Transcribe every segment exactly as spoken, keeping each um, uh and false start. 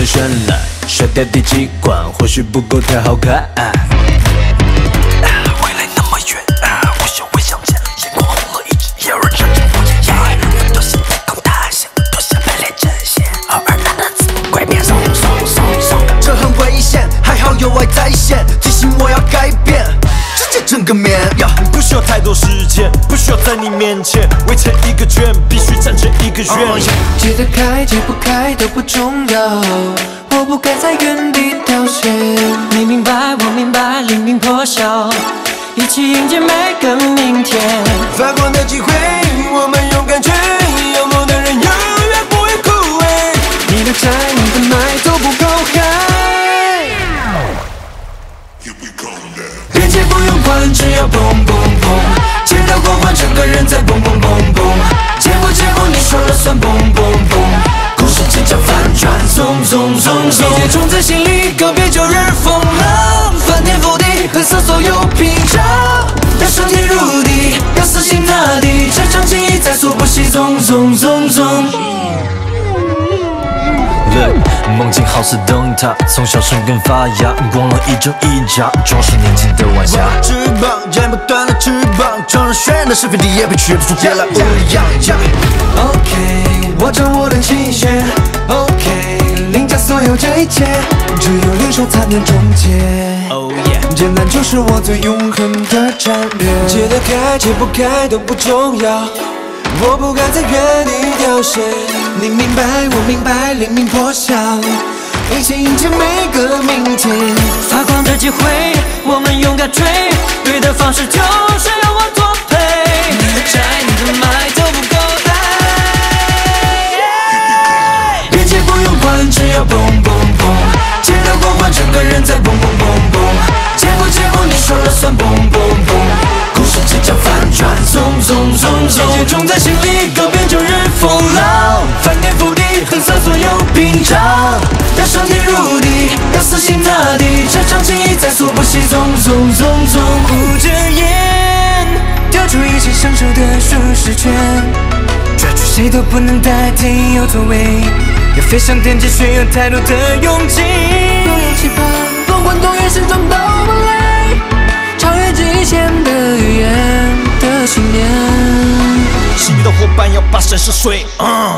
太绚烂，甩掉第几关或许不够太好看。未来那么远，我想会向前，眼光红了，一直也有人上前赴前。很多现在空大线，多想排列阵线，偶尔难得字幕拐变，松松松松。 这很危险，还好有爱在线，提醒我要改变。直接整个面， 不需要太多时间，不需要在你面前围成一个圈，必须站成一个圆。 解得开解不开都不重要，我不该在原地凋谢。你明白，我明白，黎明破晓，一起迎接每个明天。 发光的机会，我们勇敢追，有梦的人永远不会枯萎。 你的债，你的麦都不够嗨。 边界不用管，只要蹦蹦蹦，接到光环，整个人在蹦蹦蹦蹦。结不结果你说了算，蹦蹦蹦。故事即将翻转，松松松松。世界种在心里，告别旧日风浪，翻天覆地，横扫所有屏障。要上天入地，要死心塌地，这场情谊在所不惜，松松松松。 梦境好似灯塔，从小生根发芽，光芒一真一假，装饰年轻的晚霞。 翅膀，剪不断的翅膀，装上渲染的是非题，也被区分出别来无恙。 OK， 我掌握了期限。OK， 凌驾所有这一切，只有联手才能终结。 Oh yeah， 艰难就是我最永恒的战略。 解得开解不开都不重要，我不该在原地凋谢。 你明白，我明白，黎明破晓，一起迎接每个明天。发光的机会，我们勇敢追，对的方式就是要我作配。你的债，你的麦都不够嗨。 边界不用管，只要蹦蹦蹦，接到光环，整个人在蹦蹦蹦蹦。结不结果你说了算，蹦蹦蹦。故事即将翻转，松松松松。世界种在心里，告别旧日风浪，翻天覆地，横扫所有屏障。要上天入地，要死心塌地，这场情谊在所不惜，松松松松。 捂着眼，跳出一切享受的舒适圈，抓住谁都不能代替有作为，要飞上天际需要太多的勇气。有勇气吧，不管多远心中都不累，超越极限的语言的信念。 幸运的伙伴要跋山涉水。嗯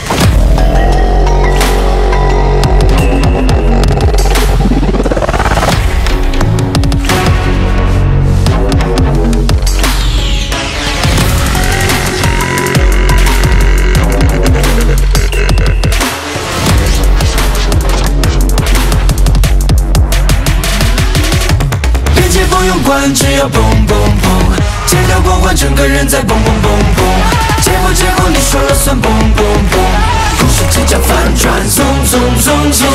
不用管，只要蹦蹦蹦，接到光环，整个人在蹦蹦蹦蹦。结不结果你说了算，蹦蹦蹦。故事即将翻转，松松松松。